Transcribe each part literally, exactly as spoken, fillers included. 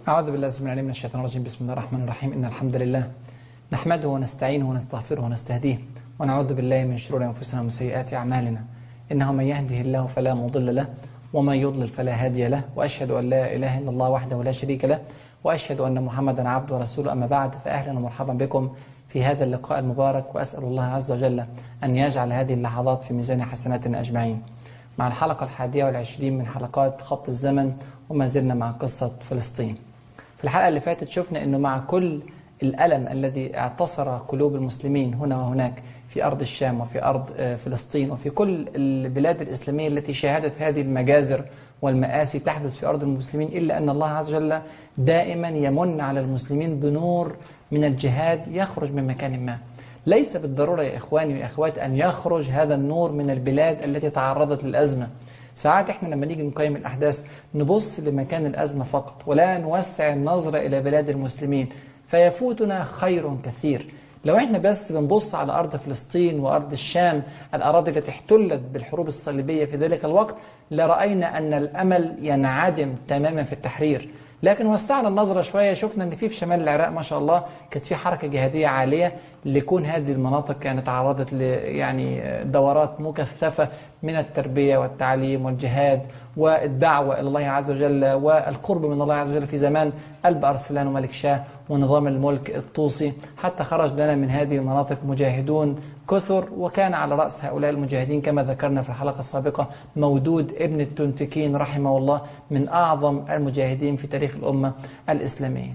أعوذ بالله السميع العليم من الشيطان الرجيم. بسم الله الرحمن الرحيم. إن الحمد لله نحمده ونستعينه ونستغفره ونستهديه ونعوذ بالله من شرور أنفسنا ومن سيئات أعمالنا. إنه من يهده الله فلا مضل له ومن يضلل فلا هادي له، وأشهد أن لا إله إلا الله وحده لا شريك له، وأشهد أن محمدا عبده ورسوله. أما بعد، فأهلا ومرحبا بكم في هذا اللقاء المبارك، وأسأل الله عز وجل أن يجعل هذه اللحظات في ميزان حسناتنا أجمعين. مع الحلقة الحادية والعشرين من حلقات خط الزمن، وما زلنا مع قصة فلسطين. في الحلقة اللي فاتت شفنا أنه مع كل الألم الذي اعتصر قلوب المسلمين هنا وهناك في أرض الشام وفي أرض فلسطين وفي كل البلاد الإسلامية التي شاهدت هذه المجازر والمآسي تحدث في أرض المسلمين، إلا أن الله عز وجل دائما يمن على المسلمين بنور من الجهاد يخرج من مكان ما. ليس بالضرورة يا إخواني وأخواتي أن يخرج هذا النور من البلاد التي تعرضت للأزمة. ساعات احنا لما نيجي نقيم الأحداث نبص لمكان الأزمة فقط، ولا نوسع النظرة إلى بلاد المسلمين، فيفوتنا خير كثير. لو احنا بس بنبص على أرض فلسطين وأرض الشام، الأراضي التي احتلت بالحروب الصليبية في ذلك الوقت، لرأينا أن الأمل ينعدم تماما في التحرير. لكن وسعنا النظرة شوية، شفنا أن في في شمال العراق ما شاء الله كانت في حركة جهادية عالية، لكون هذه المناطق كانت تعرضت ل يعني دورات مكثفة من التربية والتعليم والجهاد والدعوة إلى الله عز وجل والقرب من الله عز وجل في زمان قلب أرسلان وملك شاه ونظام الملك الطوسي، حتى خرج لنا من هذه المناطق مجاهدون كثر. وكان على رأس هؤلاء المجاهدين كما ذكرنا في الحلقة السابقة مودود ابن التنتكين رحمه الله، من أعظم المجاهدين في تاريخ الأمة الإسلامية.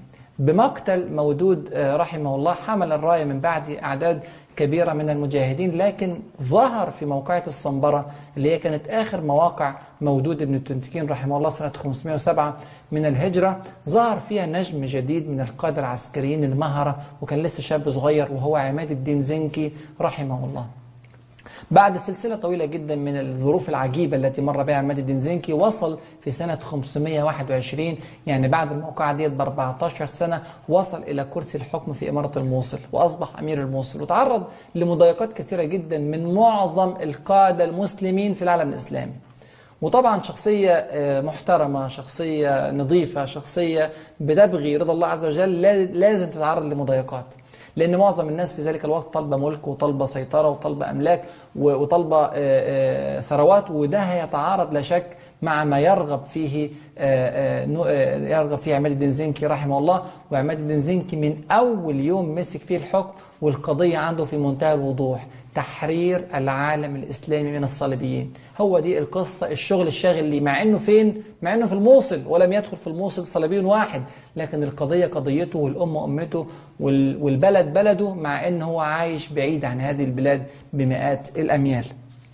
بمقتل مودود رحمه الله حمل الراية من بعد أعداد كبيرة من المجاهدين، لكن ظهر في موقعة الصنبرة اللي هي كانت آخر مواقع مودود ابن التنتكين رحمه الله سنة خمسمائة وسبعة من الهجرة، ظهر فيها نجم جديد من القادة العسكريين المهرة، وكان لسه شاب صغير، وهو عماد الدين زنكي رحمه الله. بعد سلسلة طويلة جدا من الظروف العجيبة التي مر بها عماد الدين زنكي، وصل في سنة خمسمائة وواحد وعشرين، يعني بعد الموقعة ديت ب أربعة عشر سنة، وصل إلى كرسي الحكم في إمارة الموصل وأصبح أمير الموصل، وتعرض لمضايقات كثيرة جدا من معظم القادة المسلمين في العالم الإسلامي. وطبعا شخصية محترمة، شخصية نظيفة، شخصية بتبغي رضا الله عز وجل، لازم تتعرض لمضايقات، لأن معظم الناس في ذلك الوقت طالبة ملك وطالبة سيطرة وطالبة أملاك وطالبة ثروات، وده هيتعارض لا شك مع ما يرغب فيه يرغب فيه عماد الدين زنكي رحمه الله. وعماد الدين زنكي من أول يوم مسك فيه الحكم والقضية عنده في منتهى الوضوح: تحرير العالم الإسلامي من الصليبيين. هو دي القصة، الشغل الشاغل ليه، مع أنه فين؟ مع أنه في الموصل، ولم يدخل في الموصل صليبي واحد، لكن القضية قضيته والأمة أمته والبلد بلده، مع أنه هو عايش بعيد عن هذه البلاد بمئات الأميال.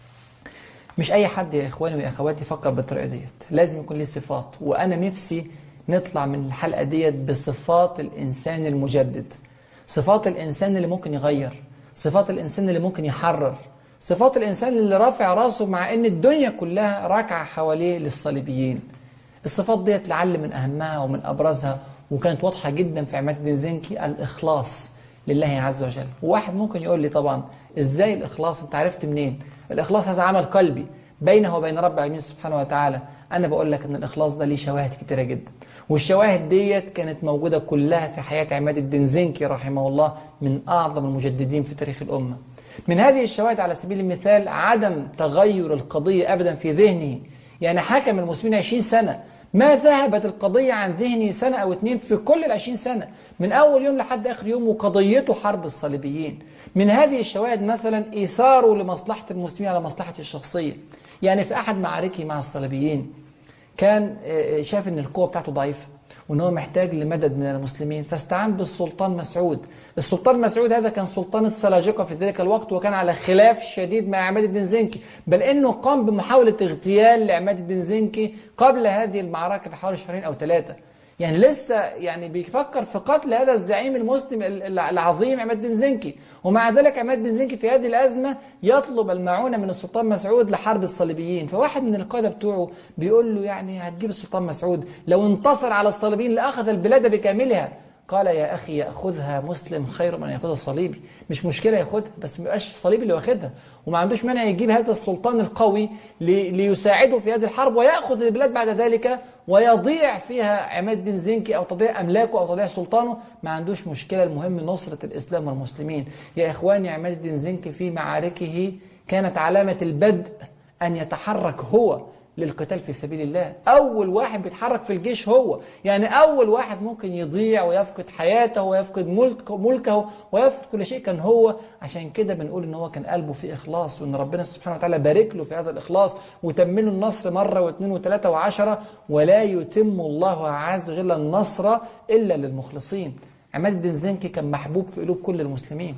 مش أي حد يا إخواني وأخواتي يفكر بالطريقة ديت، لازم يكون ليه صفات. وأنا نفسي نطلع من الحلقة ديت بصفات الإنسان المجدد، صفات الإنسان اللي ممكن يغير، صفات الإنسان اللي ممكن يحرر، صفات الإنسان اللي رافع راسه مع أن الدنيا كلها راكعة حواليه للصليبيين. الصفات ديت لعل من أهمها ومن أبرزها، وكانت واضحة جدا في عماد الدين زنكي: الإخلاص لله عز وجل. وواحد ممكن يقول لي طبعا إزاي الإخلاص؟ أنت عرفت منين؟ الإخلاص هذا عمل قلبي بينه وبين رب العالمين سبحانه وتعالى. أنا بقول لك أن الإخلاص ده ليه شواهد كتيرة جدا، والشواهد ديت كانت موجودة كلها في حياة عماد الدين زنكي رحمه الله، من أعظم المجددين في تاريخ الأمة. من هذه الشواهد على سبيل المثال عدم تغير القضية أبدا في ذهنه. يعني حكم المسلمين عشرين سنة، ما ذهبت القضية عن ذهنه سنة أو اتنين في كل العشرين سنة، من أول يوم لحد آخر يوم، وقضيته حرب الصليبيين. من هذه الشواهد مثلا إيثاره لمصلحة المسلمين على مصلحته الشخصية. يعني في أحد معاركه مع الصليبيين كان شاف أن القوة بتاعته ضعيفة، وأنه هو محتاج لمدد من المسلمين، فاستعان بالسلطان مسعود. السلطان مسعود هذا كان سلطان السلاجقة في ذلك الوقت، وكان على خلاف شديد مع عماد الدين زنكي، بل أنه قام بمحاولة اغتيال لعماد الدين زنكي قبل هذه المعركة بحوالي شهرين أو ثلاثة. يعني لسه يعني بيفكر في قتل هذا الزعيم المسلم العظيم عماد الدين زنكي، ومع ذلك عماد الدين زنكي في هذه الأزمة يطلب المعونة من السلطان مسعود لحرب الصليبيين. فواحد من القادة بتوعه بيقول له: يعني هتجيب السلطان مسعود لو انتصر على الصليبيين لأخذ البلاد بكاملها. قال يا أخي يأخذها مسلم خير من يأخذها صليبي. مش مشكلة يأخذها، بس ما يبقاش الصليبي اللي واخدها، وما عندوش مانع يجيب هذا السلطان القوي ليساعده في هذه الحرب ويأخذ البلاد بعد ذلك ويضيع فيها عماد الدين زنكي أو تضيع أملاكه أو تضيع سلطانه، ما عندوش مشكلة. المهم نصرة الإسلام والمسلمين. يا إخواني، عماد الدين زنكي في معاركه كانت علامة البدء أن يتحرك هو للقتال في سبيل الله. أول واحد بيتحرك في الجيش هو، يعني أول واحد ممكن يضيع ويفقد حياته ويفقد ملك ملكه ويفقد كل شيء كان هو. عشان كده بنقول إن هو كان قلبه فيه إخلاص، وإن ربنا سبحانه وتعالى بارك له في هذا الإخلاص وتمنه النصر مرة واثنين وثلاثة وعشرة. ولا يتم الله عز وجل النصر إلا للمخلصين. عماد الدين زنكي كان محبوب في قلوب كل المسلمين،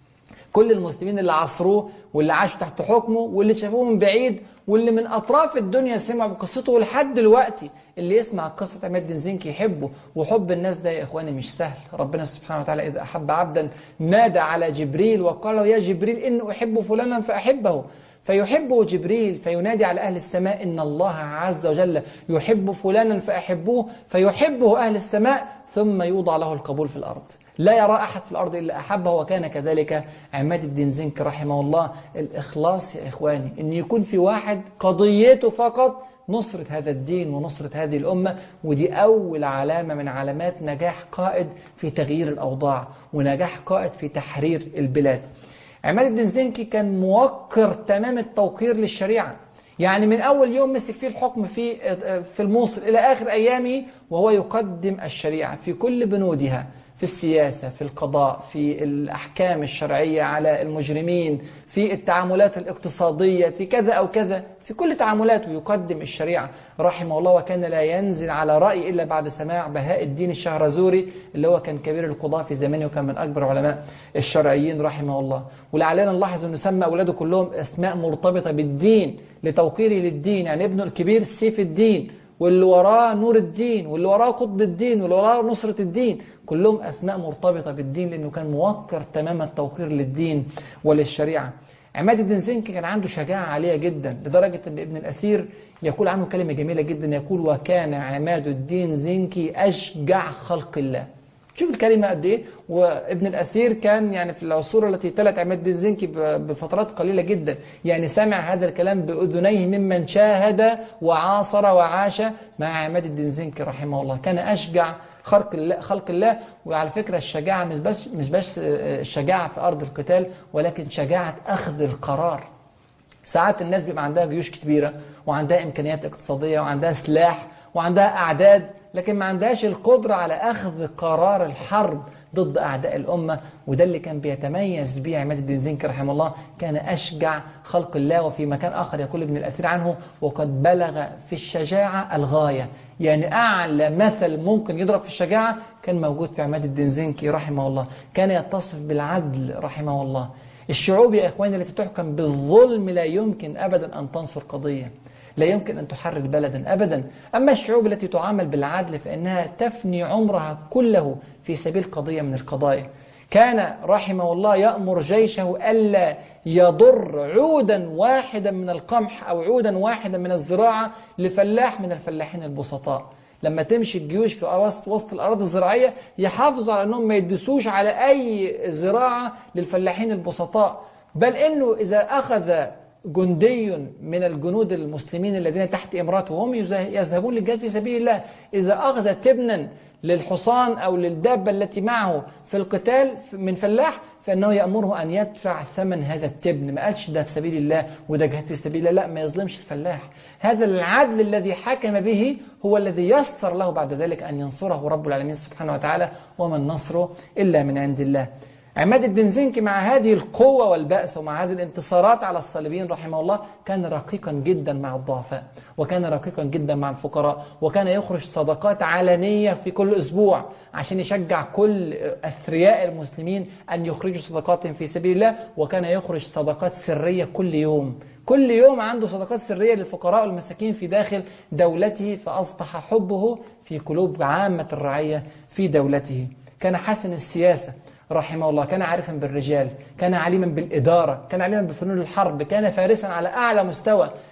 كل المسلمين اللي عصروه واللي عاشوا تحت حكمه واللي شافوه من بعيد واللي من أطراف الدنيا سمعوا بقصته. ولحد دلوقتي اللي يسمع قصة عماد الدين زنكي يحبه. وحب الناس ده يا إخواني مش سهل. ربنا سبحانه وتعالى إذا أحب عبدا نادى على جبريل وقال له يا جبريل إن أحب فلانا فأحبه، فيحبه جبريل فينادي على أهل السماء إن الله عز وجل يحب فلانا فأحبوه، فيحبه أهل السماء ثم يوضع له القبول في الأرض. لا يرى أحد في الأرض إلا أحبه. وكان كذلك عماد الدين زنكي رحمه الله. الإخلاص يا إخواني، إن يكون في واحد قضيته فقط نصرة هذا الدين ونصرة هذه الأمة. ودي أول علامة من علامات نجاح قائد في تغيير الأوضاع ونجاح قائد في تحرير البلاد. عماد الدين زنكي كان موقر تمام التوقير للشريعة، يعني من أول يوم مسك فيه الحكم في في الموصل إلى آخر أيامه وهو يقدم الشريعة في كل بنودها، في السياسة، في القضاء، في الأحكام الشرعية على المجرمين، في التعاملات الاقتصادية، في كذا أو كذا، في كل تعاملاته يقدم الشريعة رحمه الله. وكان لا ينزل على رأي إلا بعد سماع بهاء الدين الشهرزوري اللي هو كان كبير القضاة في زمانه وكان من أكبر علماء الشرعيين رحمه الله. ولعلنا نلاحظ أنه سمى أولاده كلهم أسماء مرتبطة بالدين لتوقيره للدين، يعني ابنه الكبير سيف الدين، واللي وراه نور الدين، واللي وراه قطب الدين، واللي وراه نصرة الدين، كلهم أسماء مرتبطة بالدين لأنه كان موقر تمام التوقير للدين وللشريعة. عماد الدين زنكي كان عنده شجاعة عالية جدا لدرجة أن ابن الأثير يقول عنه كلمة جميلة جدا، يقول وكان عماد الدين زنكي أشجع خلق الله. شوف الكلمة قد إيه. وابن الأثير كان يعني في العصور التي تلت عماد الدين زنكي بفترات قليلة جدا، يعني سمع هذا الكلام بأذنيه ممن شاهد وعاصر وعاش مع عماد الدين زنكي رحمه الله. كان أشجع خلق الله, خلق الله. وعلى فكرة الشجاعة مش بس مش بس الشجاعة في أرض القتال، ولكن شجاعة أخذ القرار. ساعات الناس بيبقى عندها جيوش كبيرة وعندها إمكانيات اقتصادية وعندها سلاح وعندها أعداد، لكن ما عندهاش القدرة على أخذ قرار الحرب ضد أعداء الأمة. وده اللي كان بيتميز به عماد الدين زنكي رحمه الله. كان أشجع خلق الله. وفي مكان آخر يقول ابن الأثير عنه وقد بلغ في الشجاعة الغاية، يعني أعلى مثل ممكن يضرب في الشجاعة كان موجود في عماد الدين زنكي رحمه الله. كان يتصف بالعدل رحمه الله. الشعوب يا إخواني التي تحكم بالظلم لا يمكن أبدا أن تنصر قضية، لا يمكن أن تحرر بلدا أبدا. أما الشعوب التي تعامل بالعدل فإنها تفني عمرها كله في سبيل قضية من القضايا. كان رحمه الله يأمر جيشه ألا يضر عودا واحدا من القمح أو عودا واحدا من الزراعة لفلاح من الفلاحين البسطاء. لما تمشي الجيوش في وسط وسط الأراضي الزراعية يحافظوا على أنهم ما يدسوش على أي زراعة للفلاحين البسطاء، بل إنه إذا أخذ جندي من الجنود المسلمين الذين تحت إمراته وهم يذهبون للجهاد في سبيل الله، إذا أخذ تبنا للحصان أو للدابة التي معه في القتال من فلاح فإنه يأمره أن يدفع ثمن هذا التبن. ما قالش ده في سبيل الله وده جهاد في سبيل الله، لا، ما يظلمش الفلاح. هذا العدل الذي حكم به هو الذي يسر له بعد ذلك أن ينصره رب العالمين سبحانه وتعالى، وما النصر إلا من عند الله. عماد الدين زنكي مع هذه القوة والبأس ومع هذه الانتصارات على الصليبيين رحمه الله كان رقيقا جدا مع الضعفاء، وكان رقيقا جدا مع الفقراء، وكان يخرج صدقات علنية في كل أسبوع عشان يشجع كل أثرياء المسلمين أن يخرجوا صدقاتهم في سبيل الله. وكان يخرج صدقات سرية كل يوم، كل يوم عنده صدقات سرية للفقراء والمساكين في داخل دولته، فأصبح حبه في قلوب عامة الرعية في دولته. كان حسن السياسة رحمه الله، كان عارفا بالرجال، كان عليما بالإدارة، كان عليما بفنون الحرب، كان فارسا على أعلى مستوى.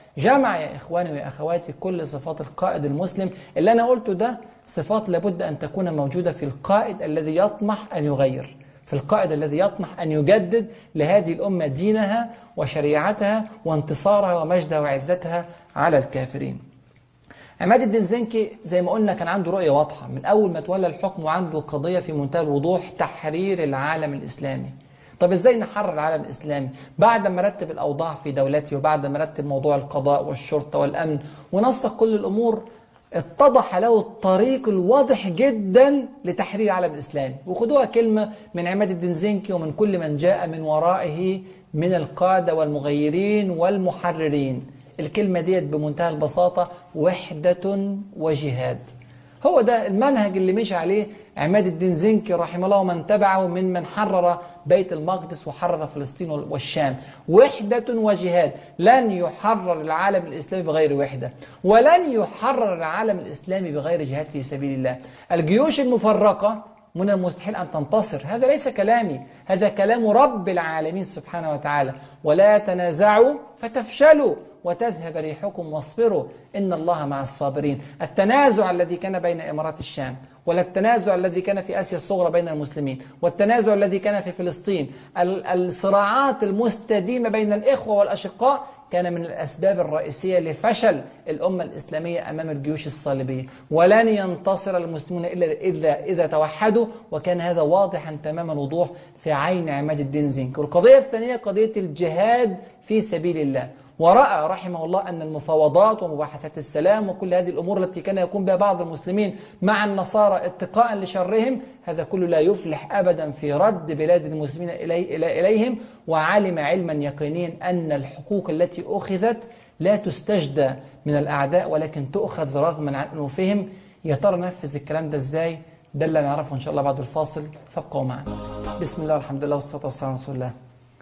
جمع يا إخواني ويا أخواتي كل صفات القائد المسلم. اللي أنا قلته ده صفات لابد أن تكون موجودة في القائد الذي يطمح أن يغير، في القائد الذي يطمح أن يجدد لهذه الأمة دينها وشريعتها وانتصارها ومجدها وعزتها على الكافرين. عماد الدين زنكي زي ما قلنا كان عنده رؤية واضحة من أول ما تولى الحكم، وعنده قضية في منتهى الوضوح: تحرير العالم الإسلامي. طب إزاي نحرر العالم الإسلامي؟ بعد ما رتب الأوضاع في دولته، وبعد ما رتب موضوع القضاء والشرطة والأمن ونسق كل الأمور، اتضح له الطريق الواضح جدا لتحرير العالم الإسلامي. وخدوها كلمة من عماد الدين زنكي ومن كل من جاء من ورائه من القادة والمغيرين والمحررين. الكلمة ديت بمنتهى البساطة: وحدة وجهاد. هو ده المنهج اللي مشي عليه عماد الدين زنكي رحمه الله ومن تبعه من من حرر بيت المقدس وحرر فلسطين والشام. وحدة وجهاد. لن يحرر العالم الإسلامي بغير وحدة، ولن يحرر العالم الإسلامي بغير جهاد في سبيل الله. الجيوش المفرقة من المستحيل أن تنتصر. هذا ليس كلامي، هذا كلام رب العالمين سبحانه وتعالى: ولا تنازعوا فتفشلوا وتذهب ريحكم واصبروا إن الله مع الصابرين. التنازع الذي كان بين إمارات الشام، ولا التنازع الذي كان في آسيا الصغرى بين المسلمين، والتنازع الذي كان في فلسطين، الصراعات المستديمة بين الإخوة والأشقاء كان من الأسباب الرئيسية لفشل الأمة الإسلامية أمام الجيوش الصليبية. ولن ينتصر المسلمون إلا إذا, إذا توحدوا، وكان هذا واضحا تمام الوضوح في عين عماد الدين زنكي. والقضية الثانية قضية الجهاد في سبيل الله. ورأى رحمه الله أن المفاوضات ومباحثات السلام وكل هذه الأمور التي كان يقوم بها بعض المسلمين مع النصارى اتقاء لشرهم، هذا كله لا يفلح أبدا في رد بلاد المسلمين إلي إلي إليهم. وعلم علما يقينيا أن الحقوق التي أخذت لا تستجدى من الأعداء ولكن تؤخذ رغما عن أنوفهم. يا ترى نفذ الكلام ده إزاي؟ ده اللي نعرفه إن شاء الله بعد الفاصل، فابقوا معنا. بسم الله والحمد لله والصلاة والسلام على رسول الله.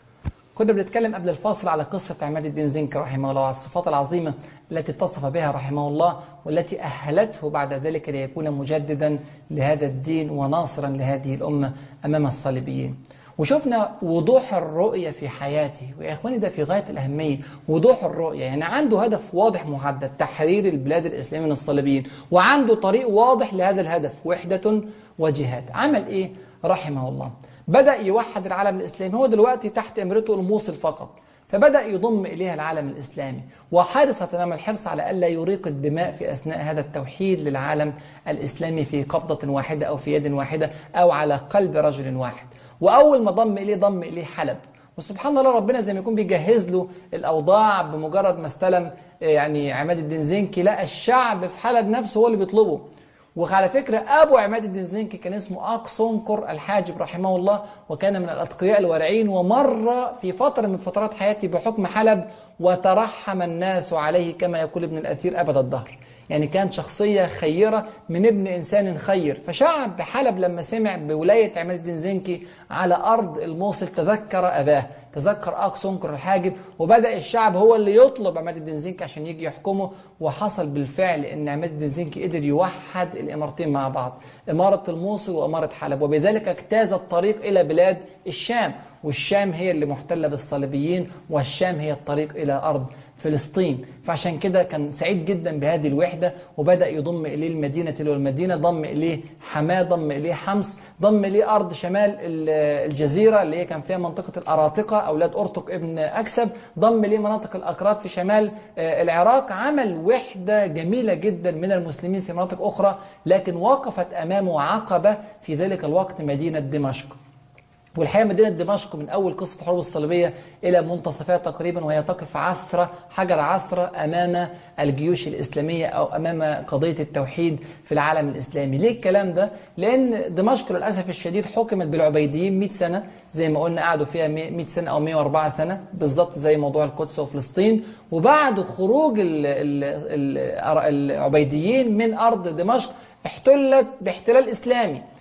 كنا بنتكلم قبل الفاصل على قصة عماد الدين زنكي رحمه الله، وعلى الصفات العظيمة التي اتصف بها رحمه الله، والتي أهلته بعد ذلك ليكون مجددا لهذا الدين وناصرا لهذه الأمة أمام الصليبيين. وشفنا وضوح الرؤية في حياته، ويا إخواني ده في غاية الأهمية. وضوح الرؤية يعني عنده هدف واضح محدد: تحرير البلاد الإسلامية من الصليبيين، وعنده طريق واضح لهذا الهدف: وحدة وجهاد. عمل إيه رحمه الله؟ بدأ يوحد العالم الإسلامي. هو دلوقتي تحت إمرته الموصل فقط، فبدأ يضم إليها العالم الإسلامي، وحرص تمام الحرص على ألا يريق الدماء في أثناء هذا التوحيد للعالم الإسلامي في قبضة واحدة أو في يد واحدة أو على قلب رجل واحد. وأول ما ضم إليه ضم إليه حلب. وسبحان الله ربنا زي ما يكون بيجهز له الأوضاع. بمجرد ما استلم يعني عماد الدين زنكي لقى الشعب في حلب نفسه هو اللي بيطلبه. وعلى فكرة أبو عماد الدين زنكي كان اسمه أقصنكر الحاجب رحمه الله، وكان من الأتقياء الورعين، ومر في فترة من فترات حياته بحكم حلب وترحم الناس عليه كما يقول ابن الأثير أبد الدهر. يعني كانت شخصية خيرة من ابن إنسان خير. فشعب حلب لما سمع بولاية عماد الدين زنكي على أرض الموصل تذكر أباه، تذكر أقصنكر الحاجب، وبدأ الشعب هو اللي يطلب عماد الدين زنكي عشان يجي يحكمه. وحصل بالفعل أن عماد الدين زنكي قدر يوحد الإمارتين مع بعض، إمارة الموصل وإمارة حلب، وبذلك اجتاز الطريق إلى بلاد الشام. والشام هي اللي محتلة بالصليبيين، والشام هي الطريق إلى أرض فلسطين. فعشان كده كان سعيد جدا بهذه الوحدة، وبدأ يضم إليه المدينة تلو المدينة، ضم إليه حماة، ضم إليه حمص، ضم إليه أرض شمال الجزيرة اللي هي كان فيها منطقة الأراطقة أولاد أرطق ابن أكسب، ضم إليه مناطق الأكراد في شمال العراق. عمل وحدة جميلة جدا من المسلمين في مناطق أخرى، لكن وقفت أمامه عقبة في ذلك الوقت مدينة دمشق. والحقيقة مدينة دمشق من أول قصة الحروب الصليبية إلى منتصفها تقريبا وهي تقف عثرة حجر عثرة أمام الجيوش الإسلامية أو أمام قضية التوحيد في العالم الإسلامي. ليه الكلام ده؟ لأن دمشق للأسف الشديد حكمت بالعبيديين مئة سنة، زي ما قلنا قعدوا فيها مئة سنة أو مئة وأربعة سنة بالضبط، زي موضوع القدس وفلسطين. وبعد خروج العبيديين من أرض دمشق احتلت باحتلال إسلامي.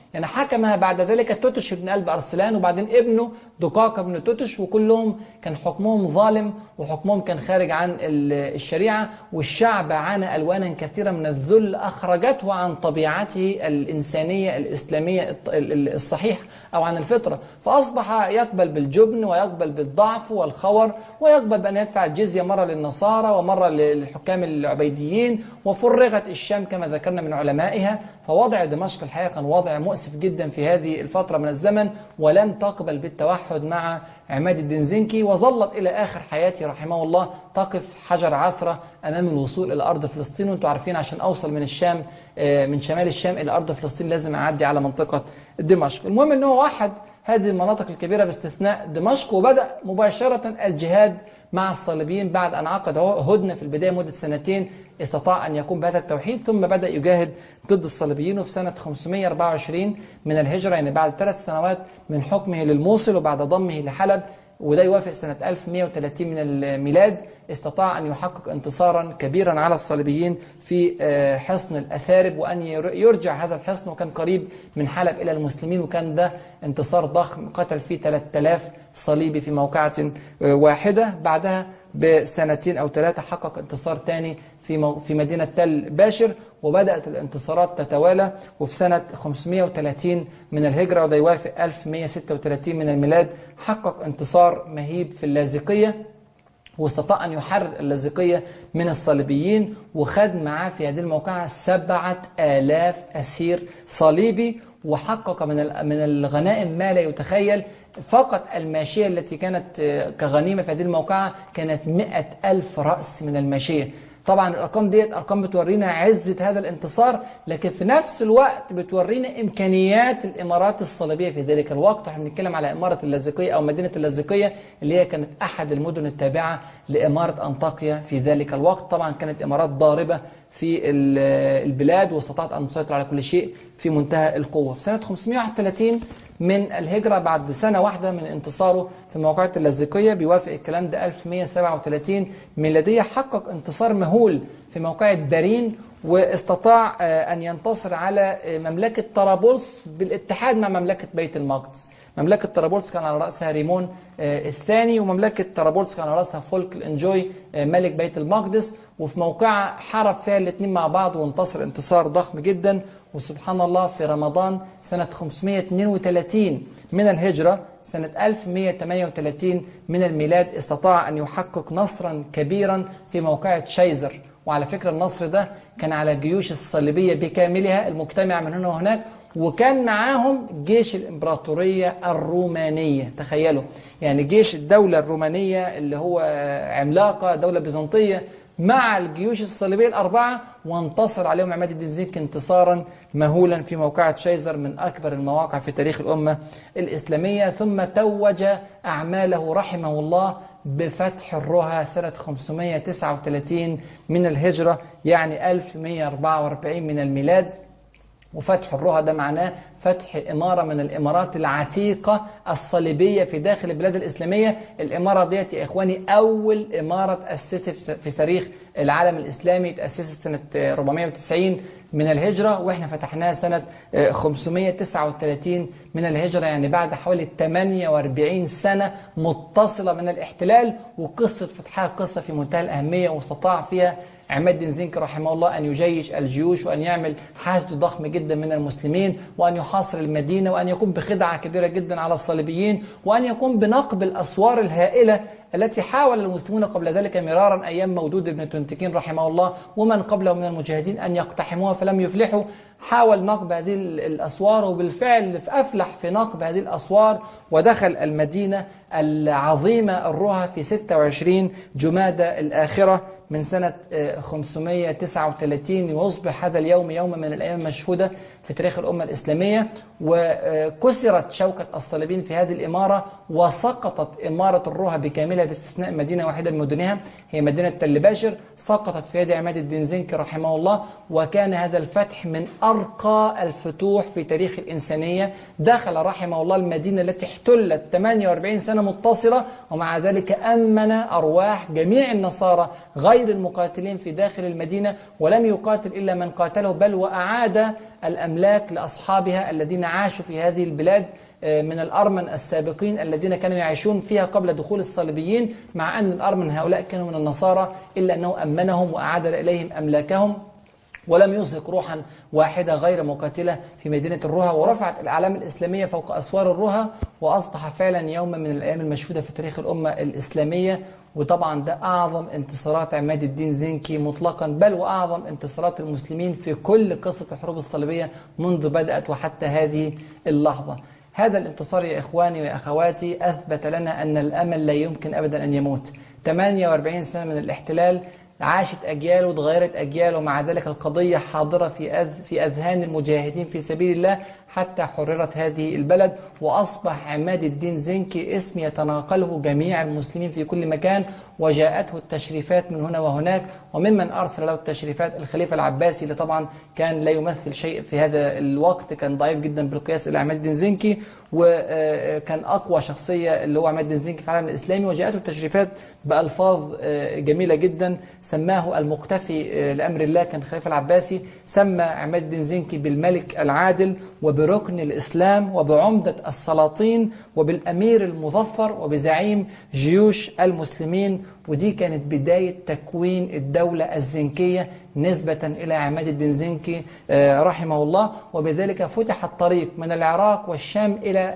يعني حكمها بعد ذلك توتش بن قلب أرسلان، وبعدين ابنه دقاقة بن توتش، وكلهم كان حكمهم ظالم وحكمهم كان خارج عن الشريعة، والشعب عانى ألوانا كثيرة من الذل أخرجته عن طبيعته الإنسانية الإسلامية الصحيحة أو عن الفطرة، فأصبح يقبل بالجبن ويقبل بالضعف والخور، ويقبل بأن يدفع الجزية مرة للنصارى ومرة للحكام العبيديين، وفرغت الشام كما ذكرنا من علمائها. فوضع دمشق الحقيقة كان وضع مؤسف جدا في هذه الفترة من الزمن، ولم تقبل بالتوحد مع عماد الدين زنكي، وظلت إلى آخر حياته رحمه الله تقف حجر عثرة أمام الوصول إلى أرض فلسطين. وأنتم عارفين عشان أوصل من الشام من شمال الشام إلى أرض فلسطين لازم أعدي على منطقة دمشق. المهم أنه وحد هذه المناطق الكبيرة باستثناء دمشق، وبدأ مباشرة الجهاد مع الصليبيين بعد أن عقد هدنة في البداية مدة سنتين استطاع أن يقوم بهذا التوحيد، ثم بدأ يجاهد ضد الصليبيين. وفي سنة خمسمائة وأربعة وعشرين من الهجرة، يعني بعد ثلاث سنوات من حكمه للموصل وبعد ضمه لحلب، وده يوافق سنة ألف ومائة وثلاثين من الميلاد، استطاع أن يحقق انتصارا كبيرا على الصليبيين في حصن الأثارب، وأن يرجع هذا الحصن، وكان قريب من حلب إلى المسلمين، وكان ده انتصار ضخم قتل فيه ثلاثة آلاف صليبي في موقعة واحدة. بعدها بسنتين أو ثلاثة حقق انتصار ثاني في في مدينة تل باشر، وبدأت الانتصارات تتوالى. وفي سنة خمسمائة وثلاثين من الهجرة، وده يوافق ألف ومائة وستة وثلاثين من الميلاد، حقق انتصار مهيب في اللاذقية، واستطاع أن يحرر اللاذقية من الصليبيين، وخد معاه في هذه الموقعة سبعة آلاف أسير صليبي، وحقق من من الغنائم ما لا يتخيل. فقط الماشية التي كانت كغنيمة في هذه الموقعة كانت مئة ألف رأس من الماشية. طبعا الأرقام ديت أرقام بتورينا عزة هذا الانتصار، لكن في نفس الوقت بتورينا إمكانيات الإمارات الصليبية في ذلك الوقت. احنا بنتكلم على إمارة اللاذقية أو مدينة اللاذقية اللي هي كانت أحد المدن التابعة لإمارة أنطاكيا في ذلك الوقت. طبعا كانت إمارات ضاربة في البلاد، واستطاعت أن تسيطر على كل شيء في منتهى القوة. في سنة خمسمائة وواحد وثلاثين من الهجرة، بعد سنة واحدة من انتصاره في موقعة اللاذقية، بيوافق الكلام ده ألف ومائة وسبعة وثلاثين ميلادية، حقق انتصار مهول في موقعة دارين، واستطاع أن ينتصر على مملكة طرابلس بالاتحاد مع مملكة بيت المقدس. مملكة طرابلس كان على رأسها ريمون الثاني، ومملكة طرابلس كان على رأسها فولك الإنجوي ملك بيت المقدس، وفي موقعة حارب فيها الاثنين مع بعض وانتصر انتصار ضخم جدا. وسبحان الله في رمضان سنة خمسمائة واثنين وثلاثين من الهجرة، سنة ألف ومائة وثمانية وثلاثين من الميلاد، استطاع أن يحقق نصرا كبيرا في موقعة شيزر. وعلى فكرة النصر ده كان على الجيوش الصليبية بكاملها المجتمع من هنا وهناك، وكان معاهم جيش الإمبراطورية الرومانية. تخيلوا يعني جيش الدولة الرومانية اللي هو عملاقة دولة بيزنطية مع الجيوش الصليبية الأربعة، وانتصر عليهم عماد الدين زنكي انتصارا مهولا في موقعة شيزر من أكبر المواقع في تاريخ الأمة الإسلامية. ثم توج أعماله رحمه الله بفتح الرها سنة خمسمائة وتسعة وثلاثين من الهجرة، يعني ألف ومائة وأربعة وأربعين من الميلاد. وفتح الرها ده معناه فتح إمارة من الإمارات العتيقة الصليبية في داخل البلاد الإسلامية. الإمارة ديت يا إخواني أول إمارة تأسست في تاريخ العالم الإسلامي، تأسست سنة أربعمائة وتسعين من الهجرة، وإحنا فتحناها سنة خمسمائة وتسعة وثلاثين من الهجرة، يعني بعد حوالي ثمانية وأربعين سنة متصلة من الاحتلال. وقصة فتحها قصة في منتهى الأهمية، واستطاع فيها عماد الدين زنكي رحمه الله أن يجيش الجيوش، وأن يعمل حشد ضخم جدا من المسلمين، وأن يحاصر المدينة، وأن يقوم بخدعة كبيرة جدا على الصليبيين، وأن يقوم بنقب الأسوار الهائلة التي حاول المسلمون قبل ذلك مرارا أيام مودود بن تنتكين رحمه الله ومن قبله من المجاهدين أن يقتحموها فلم يفلحوا. حاول نقب هذه الأسوار، وبالفعل أفلح في نقب هذه الأسوار، ودخل المدينة العظيمة الرها في ستة وعشرين جمادى الآخرة من سنة خمسمائة وتسعة وثلاثين، ويصبح هذا اليوم يوم من الأيام مشهودة في تاريخ الأمة الإسلامية. وكسرت شوكة الصليبيين في هذه الإمارة، وسقطت إمارة الرها بكاملها باستثناء مدينة واحدة من مدنها هي مدينة تل باشر، سقطت في يد عماد الدين زنكي رحمه الله. وكان هذا الفتح من أرقى الفتوح في تاريخ الإنسانية. دخل رحمه الله المدينة التي احتلت ثمانية وأربعين سنة متصلة، ومع ذلك أمن أرواح جميع النصارى غير المقاتلين في داخل المدينة، ولم يقاتل إلا من قاتله، بل وأعاد الأملاك لأصحابها الذين عاشوا في هذه البلاد من الأرمن السابقين الذين كانوا يعيشون فيها قبل دخول الصليبيين، مع أن الأرمن هؤلاء كانوا من النصارى، إلا أنه أمنهم وأعاد إليهم أملاكهم ولم يزهق روحا واحدة غير مقاتلة في مدينة الرها، ورفعت الأعلام الإسلامية فوق أسوار الرها، وأصبح فعلا يوما من الأيام المشهودة في تاريخ الأمة الإسلامية. وطبعا ده أعظم انتصارات عماد الدين زنكي مطلقا، بل وأعظم انتصارات المسلمين في كل قصة الحروب الصليبية منذ بدأت وحتى هذه اللحظة. هذا الانتصار يا إخواني وأخواتي أثبت لنا أن الأمل لا يمكن أبدا أن يموت. ثمانية وأربعين سنة من الاحتلال، عاشت أجيال وتغيرت أجيال، ومع ذلك القضية حاضرة في أذ في أذهان المجاهدين في سبيل الله حتى حررت هذه البلد، وأصبح عماد الدين زنكي اسم يتناقله جميع المسلمين في كل مكان، وجاءته التشريفات من هنا وهناك. وممن أرسل له التشريفات الخليفة العباسي، اللي طبعا كان لا يمثل شيء في هذا الوقت، كان ضعيف جدا بالقياس إلى عماد الدين زنكي، وكان أقوى شخصية اللي هو عماد الدين زنكي في العالم الإسلامي. وجاءته التشريفات بألفاظ جميلة جدا، سماه المقتفي لأمر الله، كان الخليفة العباسي سمى عماد الدين زنكي بالملك العادل وبركن الإسلام وبعمدة السلاطين وبالأمير المظفر وبزعيم جيوش المسلمين. ودي كانت بداية تكوين الدولة الزنكية نسبة إلى عماد الدين زنكي رحمه الله، وبذلك فتح الطريق من العراق والشام إلى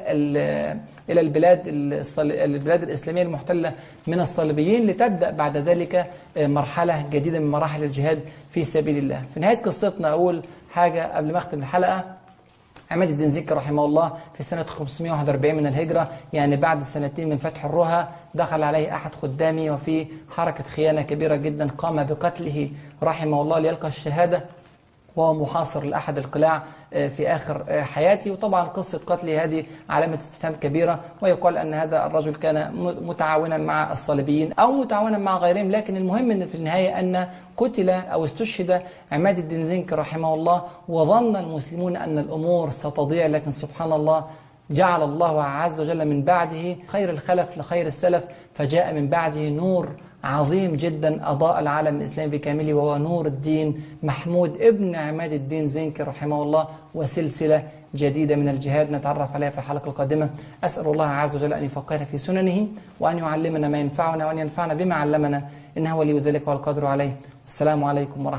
إلى البلاد البلاد الإسلامية المحتلة من الصليبيين، لتبدأ بعد ذلك مرحلة جديدة من مراحل الجهاد في سبيل الله. في نهاية قصتنا أقول حاجة قبل ما أختم الحلقة. عماد الدين زنكي رحمه الله في سنة خمسمائة وواحد وأربعين من الهجرة، يعني بعد سنتين من فتح الرها، دخل عليه أحد خدامي وفي حركة خيانة كبيرة جدا قام بقتله رحمه الله ليلقى الشهادة، وهو محاصر لأحد القلاع في آخر حياته. وطبعا قصة قتله هذه علامة استفهام كبيرة، ويقال أن هذا الرجل كان متعاونا مع الصليبيين أو متعاونا مع غيرهم، لكن المهم أن في النهاية أن قتل أو استشهد عماد الدين زنكي رحمه الله، وظن المسلمون أن الأمور ستضيع، لكن سبحان الله جعل الله عز وجل من بعده خير الخلف لخير السلف، فجاء من بعده نور عظيم جدا أضاء العالم الإسلامي بكامله، وهو نور الدين محمود ابن عماد الدين زنكي رحمه الله، وسلسلة جديدة من الجهاد نتعرف عليها في الحلقة القادمة. أسأل الله عز وجل أن يفقهنا في سننه، وأن يعلمنا ما ينفعنا، وأن ينفعنا بما علمنا، إنه ولي ذلك والقادر عليه. السلام عليكم ورحمة الله.